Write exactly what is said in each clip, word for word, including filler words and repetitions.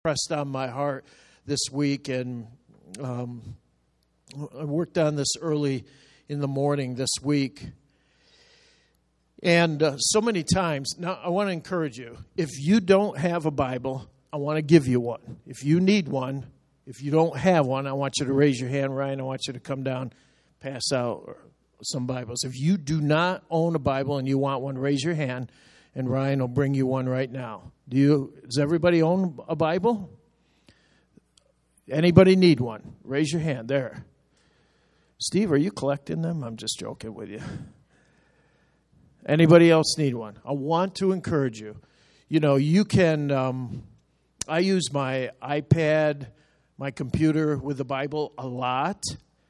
Pressed on my heart this week, and um, I worked on this early in the morning this week. And uh, so many times, now I want to encourage you, if you don't have a Bible, I want to give you one. If you need one, if you don't have one, I want you to raise your hand, Ryan. I want you to come down, pass out some Bibles. If you do not own a Bible and you want one, raise your hand, and Ryan will bring you one right now. Do you? Does everybody own a Bible? Anybody need one? Raise your hand. There. Steve, are you collecting them? I'm just joking with you. Anybody else need one? I want to encourage you. You know, you can, um, I use my iPad, my computer with the Bible a lot.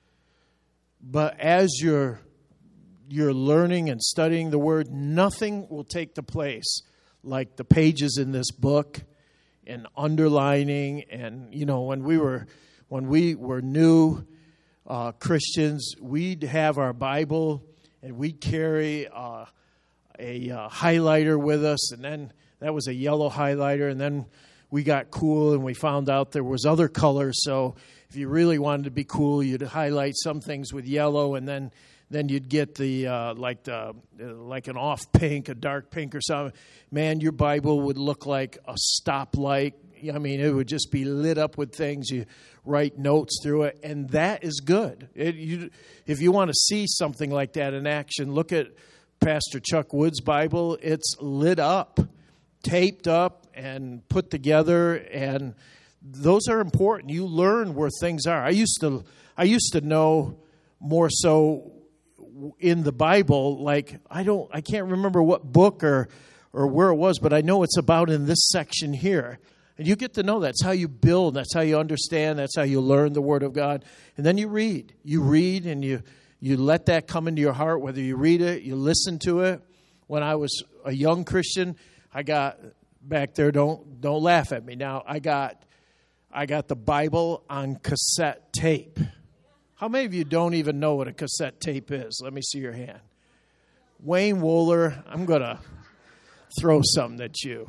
But as you're, you're learning and studying the Word, nothing will take the place like the pages in this book and underlining. And, you know, when we were, when we were new uh, Christians, we'd have our Bible and we'd carry uh, a uh, highlighter with us. And then that was a yellow highlighter. And then we got cool and we found out there was other colors. So if you really wanted to be cool, you'd highlight some things with yellow, and then Then you'd get the uh, like the uh, like an off pink, a dark pink or something. Man, your Bible would look like a stoplight. I mean, it would just be lit up with things. You write notes through it, and that is good. It, you, if you want to see something like that in action, look at Pastor Chuck Wood's Bible. It's lit up, taped up, and put together, and those are important. You learn where things are. I used to, I used to know more so in the Bible, like I don't, I can't remember what book or or where it was, but I know it's about in this section here. And you get to know that's how you build, that's how you understand, that's how you learn the Word of God. And then you read, you read, and you you let that come into your heart. Whether you read it, you listen to it. When I was a young Christian, I got back there. Don't don't laugh at me now. I got I got the Bible on cassette tape. How many of you don't even know what a cassette tape is? Let me see your hand. Wayne Wooler, I'm going to throw something at you.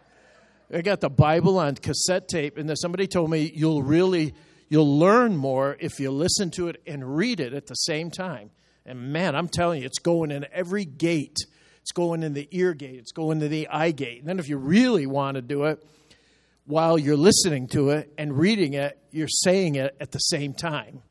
I got the Bible on cassette tape, and then somebody told me you'll really, you'll learn more if you listen to it and read it at the same time. And man, I'm telling you, it's going in every gate. It's going in the ear gate. It's going in the eye gate. And then if you really want to do it, while you're listening to it and reading it, you're saying it at the same time.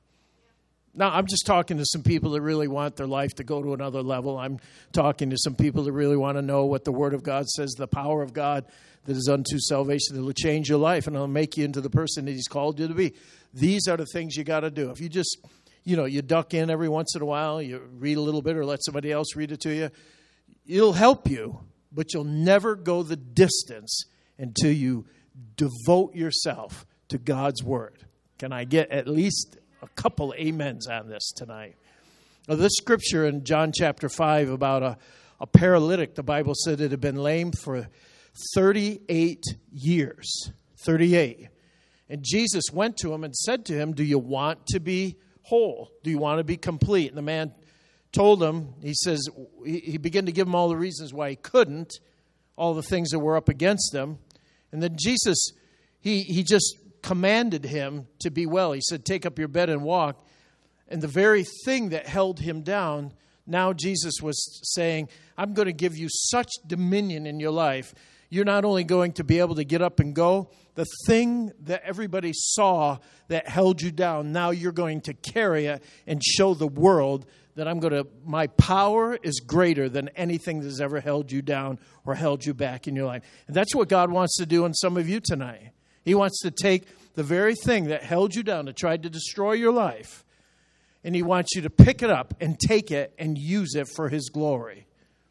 Now, I'm just talking to some people that really want their life to go to another level. I'm talking to some people that really want to know what the Word of God says, the power of God that is unto salvation, that will change your life and it'll make you into the person that He's called you to be. These are the things you got to do. If you just, you know, you duck in every once in a while, you read a little bit or let somebody else read it to you, it'll help you, but you'll never go the distance until you devote yourself to God's Word. Can I get at least a couple amens on this tonight? Now, this scripture in John chapter five about a, a paralytic, the Bible said it had been lame for thirty-eight years. thirty-eight. And Jesus went to him and said to him, do you want to be whole? Do you want to be complete? And the man told him, he says, he began to give him all the reasons why he couldn't, all the things that were up against him. And then Jesus, he he just commanded him to be well. He said, take up your bed and walk. And the very thing that held him down, now Jesus was saying, I'm going to give you such dominion in your life. You're not only going to be able to get up and go, the thing that everybody saw that held you down, now you're going to carry it and show the world that I'm going to, my power is greater than anything that's ever held you down or held you back in your life. And that's what God wants to do in some of you tonight. He wants to take the very thing that held you down, that tried to destroy your life, and He wants you to pick it up and take it and use it for His glory.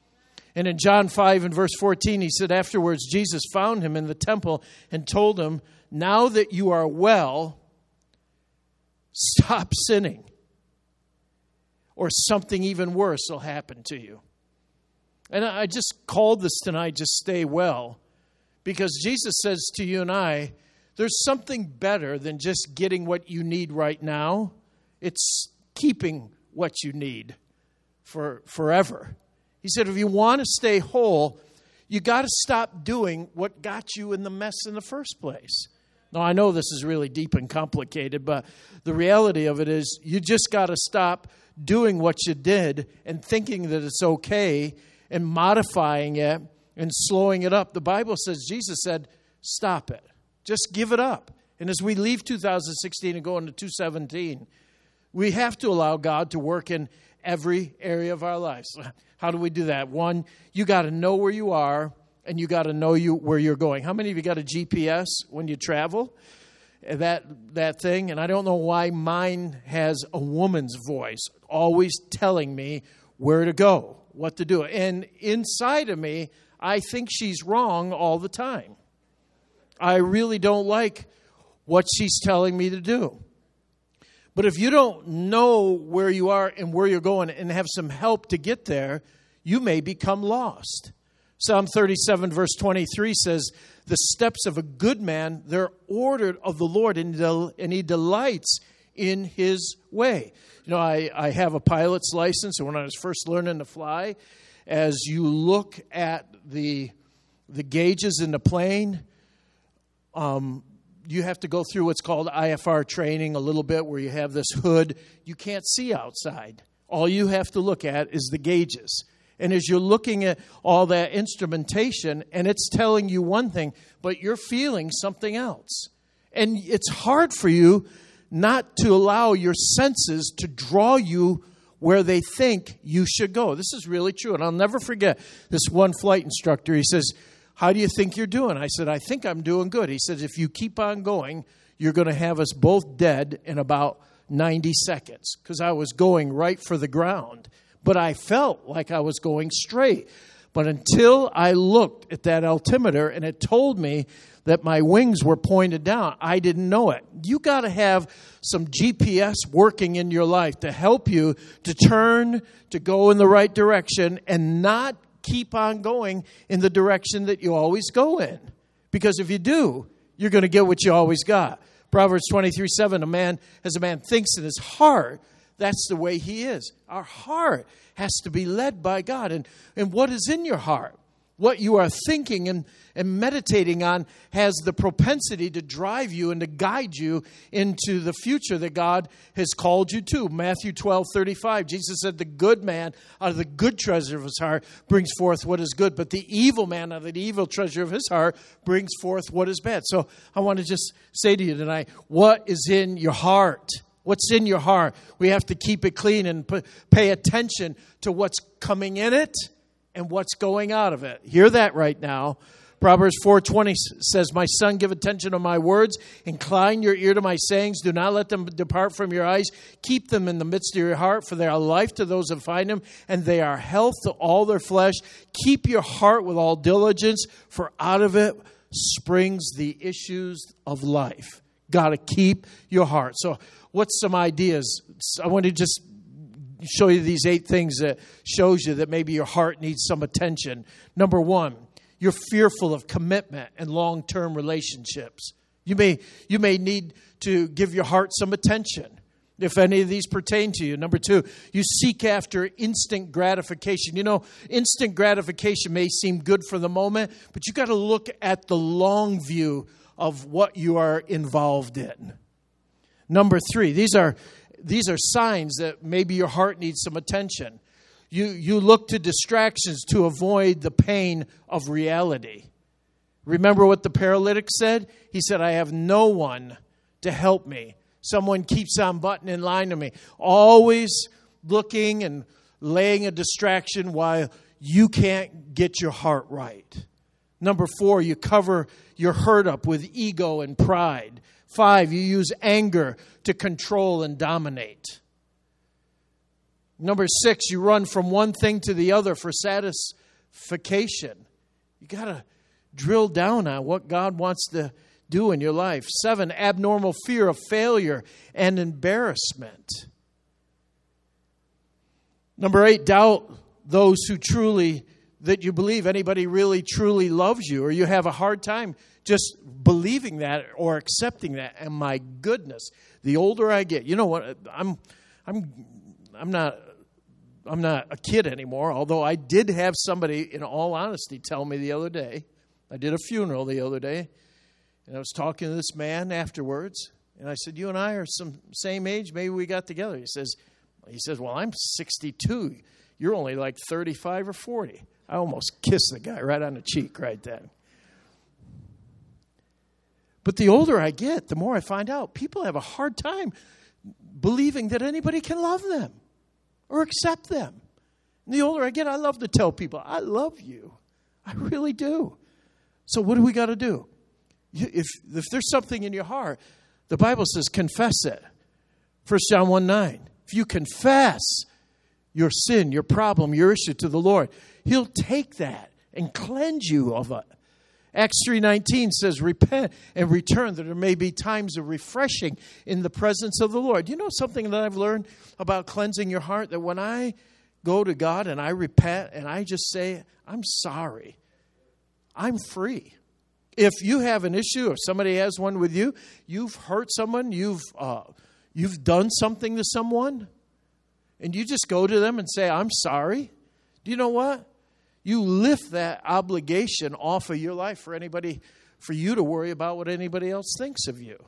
And in John five and verse fourteen, He said, afterwards, Jesus found him in the temple and told him, now that you are well, stop sinning, or something even worse will happen to you. And I just called this tonight, just stay well, because Jesus says to you and I, there's something better than just getting what you need right now. It's keeping what you need for forever. He said, if you want to stay whole, you got to stop doing what got you in the mess in the first place. Now, I know this is really deep and complicated, but the reality of it is you just got to stop doing what you did and thinking that it's okay and modifying it and slowing it up. The Bible says, Jesus said, stop it. Just give it up. And as we leave two thousand sixteen and go into two thousand seventeen, we have to allow God to work in every area of our lives. How do we do that? One, you got to know where you are, and you got to know you where you're going. How many of you got a G P S when you travel? That that thing, and I don't know why mine has a woman's voice always telling me where to go, what to do. And inside of me, I think she's wrong all the time. I really don't like what she's telling me to do. But if you don't know where you are and where you're going and have some help to get there, you may become lost. Psalm thirty-seven, verse twenty-three says, the steps of a good man, they're ordered of the Lord, and he delights in his way. You know, I, I have a pilot's license, and when I was first learning to fly, as you look at the the gauges in the plane, um, you have to go through what's called I F R training a little bit, where you have this hood. You can't see outside. All you have to look at is the gauges. And as you're looking at all that instrumentation, and it's telling you one thing, but you're feeling something else. And it's hard for you not to allow your senses to draw you where they think you should go. This is really true. And I'll never forget this one flight instructor. He says, how do you think you're doing? I said, I think I'm doing good. He says, if you keep on going, you're going to have us both dead in about ninety seconds. Because I was going right for the ground. But I felt like I was going straight. But until I looked at that altimeter and it told me that my wings were pointed down, I didn't know it. You got to have some G P S working in your life to help you to turn, to go in the right direction, and not keep on going in the direction that you always go in. Because if you do, you're going to get what you always got. Proverbs twenty-three seven, a man, as a man thinks in his heart, that's the way he is. Our heart has to be led by God. And, and what is in your heart? What you are thinking and, and meditating on has the propensity to drive you and to guide you into the future that God has called you to. Matthew twelve thirty-five, Jesus said, the good man out of the good treasure of his heart brings forth what is good, but the evil man out of the evil treasure of his heart brings forth what is bad. So I want to just say to you tonight, what is in your heart? What's in your heart? We have to keep it clean and pay attention to what's coming in it and what's going out of it. Hear that right now. Proverbs four twenty says, my son, give attention to my words. Incline your ear to my sayings. Do not let them depart from your eyes. Keep them in the midst of your heart, for they are life to those that find them, and they are health to all their flesh. Keep your heart with all diligence, for out of it springs the issues of life. Got to keep your heart. So what's some ideas? I want to just show you these eight things that shows you that maybe your heart needs some attention. Number one, you're fearful of commitment and long-term relationships. You may, you may need to give your heart some attention if any of these pertain to you. Number two, you seek after instant gratification. You know, instant gratification may seem good for the moment, but you got to look at the long view of what you are involved in. Number three, these are these are signs that maybe your heart needs some attention. You you look to distractions to avoid the pain of reality. Remember what the paralytic said? He said, I have no one to help me. Someone keeps on butting in line to me. Always looking and laying a distraction while you can't get your heart right. Number four, you cover your hurt up with ego and pride. Five, you use anger to control and dominate. Number six, you run from one thing to the other for satisfaction. You got to drill down on what God wants to do in your life. Seven, abnormal fear of failure and embarrassment. Number eight, doubt those who truly, that you believe anybody really truly loves you, or you have a hard time just believing that or accepting that. And my goodness, the older I get, you know what? I'm, I'm, I'm not, I'm not a kid anymore. Although I did have somebody, in all honesty, tell me the other day. I did a funeral the other day, And I was talking to this man afterwards, and I said, you and I are some same age. Maybe we got together. He says, he says, well, I'm sixty-two. You're only like thirty-five or forty. I almost kissed the guy right on the cheek right then. But the older I get, the more I find out people have a hard time believing that anybody can love them or accept them. And the older I get, I love to tell people, I love you. I really do. So what do we got to do? If, if there's something in your heart, the Bible says confess it. First John one nine. If you confess your sin, your problem, your issue to the Lord, He'll take that and cleanse you of it. Acts three nineteen says, repent and return, that there may be times of refreshing in the presence of the Lord. You know something that I've learned about cleansing your heart? That when I go to God and I repent and I just say, I'm sorry, I'm free. If you have an issue, if somebody has one with you, you've hurt someone, you've uh, you've done something to someone, and you just go to them and say, I'm sorry, do you know what? You lift that obligation off of your life for anybody, for you to worry about what anybody else thinks of you.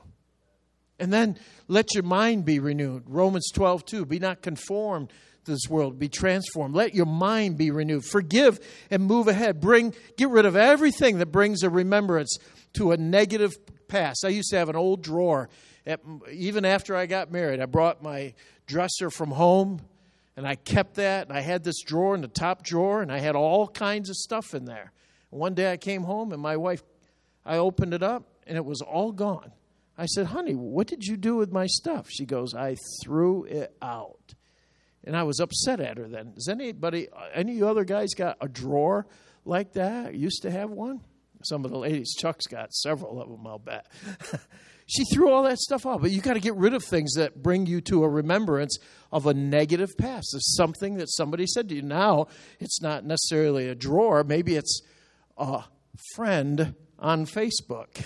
And then let your mind be renewed. Romans twelve two, be not conformed to this world, be transformed. Let your mind be renewed. Forgive and move ahead. Bring, get rid of everything that brings a remembrance to a negative past. I used to have an old drawer. At, even after I got married, I brought my dresser from home. And I kept that, and I had this drawer in the top drawer, and I had all kinds of stuff in there. And one day I came home, and my wife, I opened it up, and it was all gone. I said, honey, what did you do with my stuff? She goes, I threw it out. And I was upset at her then. Does anybody, any of you other guys got a drawer like that? Used to have one? Some of the ladies, Chuck's got several of them, I'll bet. She threw all that stuff out. But you got to get rid of things that bring you to a remembrance of a negative past. It's something that somebody said to you. Now, it's not necessarily a drawer. Maybe it's a friend on Facebook.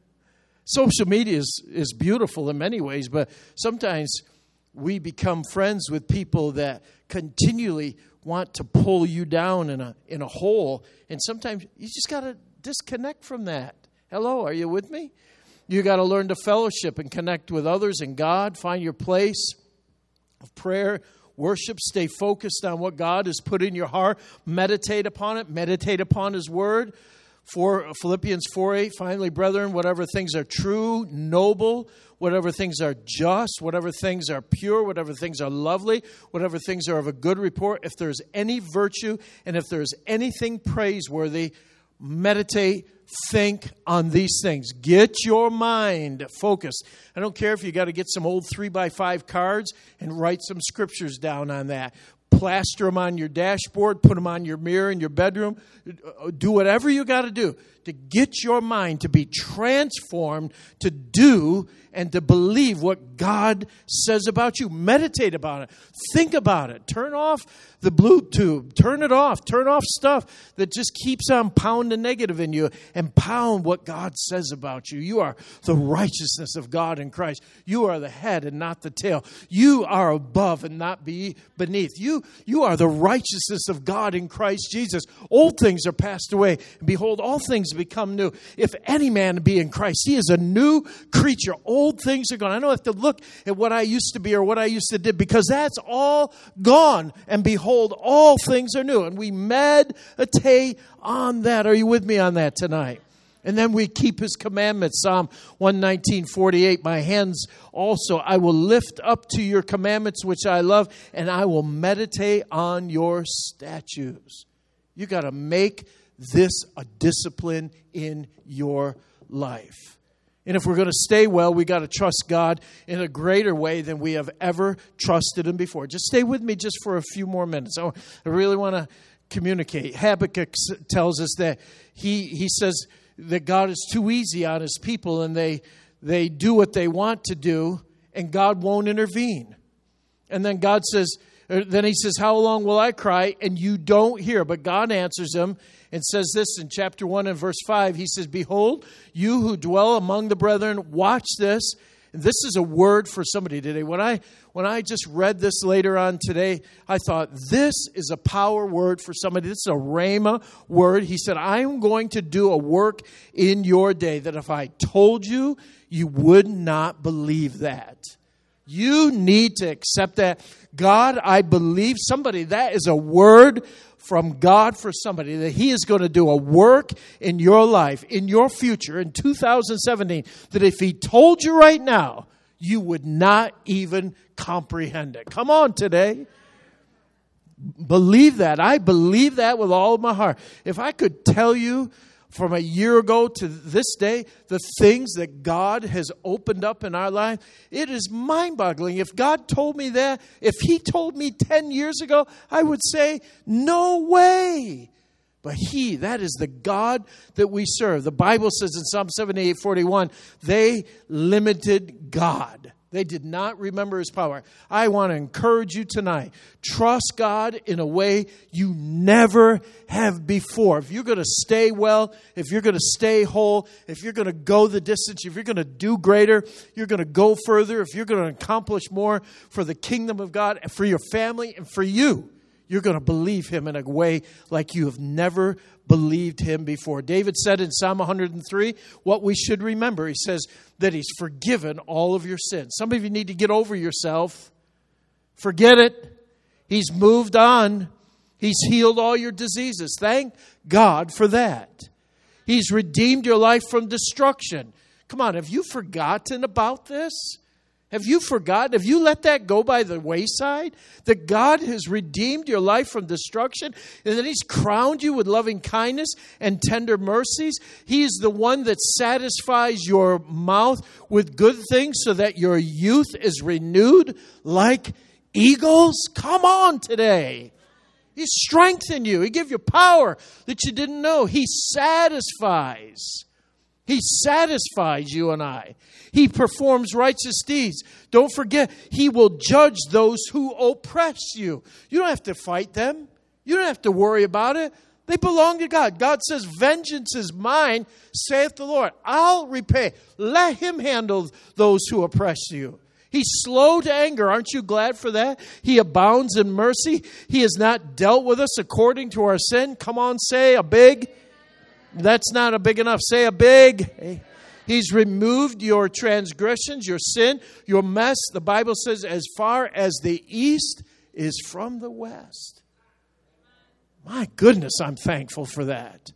Social media is, is beautiful in many ways, but sometimes we become friends with people that continually want to pull you down in a in a hole. And sometimes you just got to disconnect from that. Hello, are you with me? You got to learn to fellowship and connect with others and God. Find your place of prayer, worship. Stay focused on what God has put in your heart. Meditate upon it. Meditate upon His Word. For Philippians four eight, finally, brethren, whatever things are true, noble, whatever things are just, whatever things are pure, whatever things are lovely, whatever things are of a good report, if there's any virtue and if there's anything praiseworthy, meditate, think on these things. Get your mind focused. I don't care if you got to get some old three by five cards and write some scriptures down on that. Plaster them on your dashboard, put them on your mirror in your bedroom. Do whatever you got to do to get your mind to be transformed, to do and to believe what God says about you. Meditate about it. Think about it. Turn off the blue tube. Turn it off. Turn off stuff that just keeps on pounding negative in you and pound what God says about you. You are the righteousness of God in Christ. You are the head and not the tail. You are above and not be beneath. You, you are the righteousness of God in Christ Jesus. Old things are passed away. And behold, all things become new. If any man be in Christ, he is a new creature. Old things are gone. I don't have to look at what I used to be or what I used to do, because that's all gone. And behold, all things are new. And we meditate on that. Are you with me on that tonight? And then we keep His commandments. Psalm one nineteen forty-eight, my hands also I will lift up to your commandments, which I love, and I will meditate on your statutes. You got to make this a discipline in your life. And if we're going to stay well, we got to trust God in a greater way than we have ever trusted Him before. Just stay with me just for a few more minutes. I really want to communicate. Habakkuk tells us that he he says that God is too easy on His people, and they they do what they want to do, and God won't intervene. And then God says, then He says, how long will I cry and you don't hear? But God answers him and says this in chapter one and verse five. He says, behold, you who dwell among the brethren, watch this, This is a word for somebody today. When I when I just read this later on today, I thought, this is a power word for somebody. This is a rhema word. He said, I'm going to do a work in your day that if I told you, you would not believe that. You need to accept that. God, I believe somebody, that is a word from God for somebody, that He is going to do a work in your life, in your future, in two thousand seventeen, that if He told you right now, you would not even comprehend it. Come on today. Believe that. I believe that with all of my heart. If I could tell you from a year ago to this day, the things that God has opened up in our life, it is mind-boggling. If God told me that, if He told me ten years ago, I would say, no way. But He, that is the God that we serve. The Bible says in Psalm seventy-eight forty-one, they limited God. They did not remember His power. I want to encourage you tonight. Trust God in a way you never have before. If you're going to stay well, if you're going to stay whole, if you're going to go the distance, if you're going to do greater, you're going to go further, if you're going to accomplish more for the kingdom of God, and for your family, and for you, you're going to believe Him in a way like you have never believed Him before. David said in Psalm one hundred three what we should remember. He says that He's forgiven all of your sins. Some of you need to get over yourself. Forget it. He's moved on. He's healed all your diseases. Thank God for that. He's redeemed your life from destruction. Come on, have you forgotten about this? Have you forgotten? Have you let that go by the wayside? That God has redeemed your life from destruction, and that He's crowned you with loving kindness and tender mercies. He is the one that satisfies your mouth with good things so that your youth is renewed like eagles. Come on today. He strengthened you. He gave you power that you didn't know. He satisfies. He satisfies you and I. He performs righteous deeds. Don't forget, He will judge those who oppress you. You don't have to fight them. You don't have to worry about it. They belong to God. God says, vengeance is mine, saith the Lord. I'll repay. Let Him handle those who oppress you. He's slow to anger. Aren't you glad for that? He abounds in mercy. He has not dealt with us according to our sin. Come on, say a big. That's not a big enough. Say a big. He's removed your transgressions, your sin, your mess. The Bible says as far as the east is from the west. My goodness, I'm thankful for that.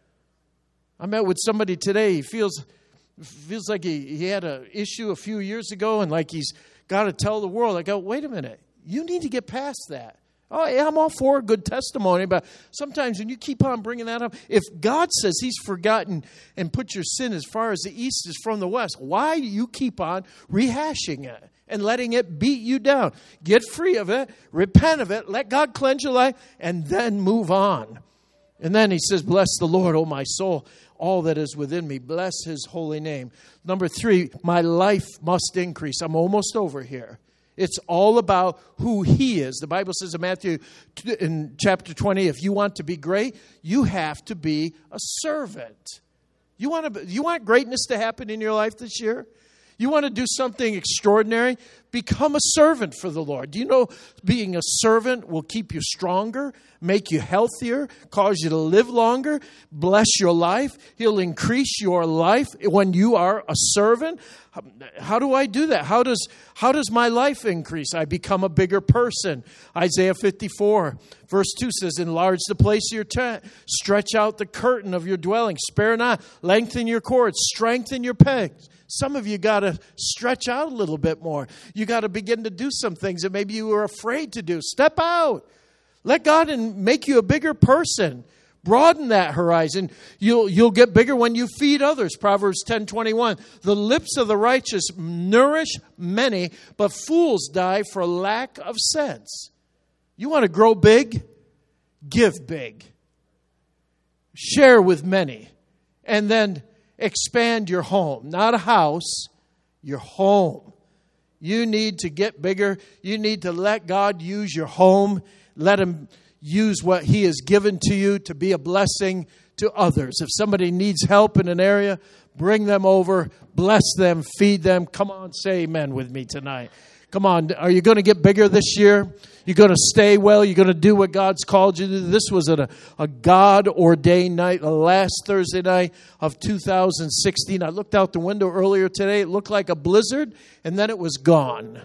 I met with somebody today. He feels feels like he, he had an issue a few years ago and like he's got to tell the world. I go, wait a minute. You need to get past that. Oh, yeah, I'm all for a good testimony, but sometimes when you keep on bringing that up, if God says He's forgotten and put your sin as far as the east is from the west, why do you keep on rehashing it and letting it beat you down? Get free of it, repent of it, let God cleanse your life, and then move on. And then He says, bless the Lord, O my soul, all that is within me. Bless His holy name. Number three, my life must increase. I'm almost over here. It's all about who He is. The Bible says in Matthew in chapter twenty, if you want to be great, you have to be a servant. You want to, you want greatness to happen in your life this year? You want to do something extraordinary? Become a servant for the Lord. Do you know being a servant will keep you stronger, make you healthier, cause you to live longer, bless your life? He'll increase your life when you are a servant. How do I do that? How does how does my life increase? I become a bigger person. Isaiah fifty-four, verse two says, enlarge the place of your tent, stretch out the curtain of your dwelling, spare not, lengthen your cords, strengthen your pegs. Some of you got to stretch out a little bit more. You got to begin to do some things that maybe you were afraid to do. Step out. Let God and make you a bigger person. Broaden that horizon. You'll you'll get bigger when you feed others. Proverbs ten twenty-one. The lips of the righteous nourish many, but fools die for lack of sense. You want to grow big? Give big. Share with many. And then expand your home. Not a house, your home. You need to get bigger. You need to let God use your home. Let Him use what He has given to you to be a blessing to others. If somebody needs help in an area, Bring them over, bless them, feed them. Come on, say amen with me tonight. Come on, are you going to get bigger this year? You're going to stay well? You're going to do what God's called you to do? This was a, a God-ordained night, the last Thursday night of two thousand sixteen. I looked out the window earlier today. It looked like a blizzard, and then it was gone.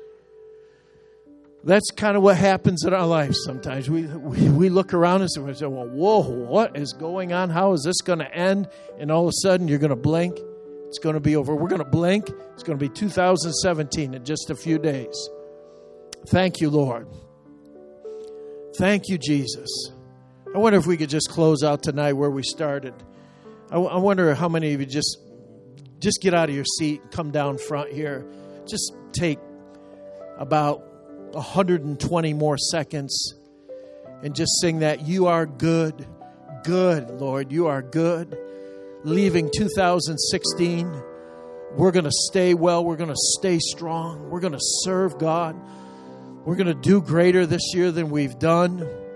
That's kind of what happens in our lives sometimes. We, we we look around us and we say, well, whoa, what is going on? How is this going to end? And all of a sudden, you're going to blink. It's going to be over. We're going to blink. It's going to be two thousand seventeen in just a few days. Thank you, Lord. Thank you, Jesus. I wonder if we could just close out tonight where we started. I, I wonder how many of you just, just get out of your seat and come down front here. Just take about one hundred twenty more seconds and just sing that. You are good, good, Lord. You are good. Leaving two thousand sixteen, we're going to stay well. We're going to stay strong. We're going to serve God. We're going to do greater this year than we've done.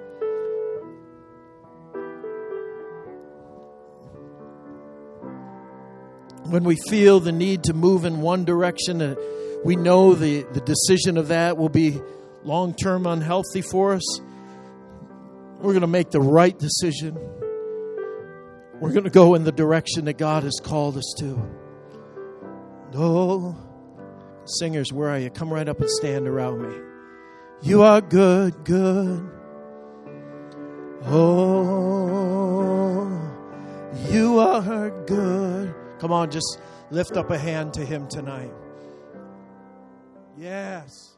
When we feel the need to move in one direction, and we know the, the decision of that will be long-term unhealthy for us, we're going to make the right decision. We're going to go in the direction that God has called us to. Oh, singers, where are you? Come right up and stand around me. You are good, good. Oh, you are good. Come on, just lift up a hand to Him tonight. Yes.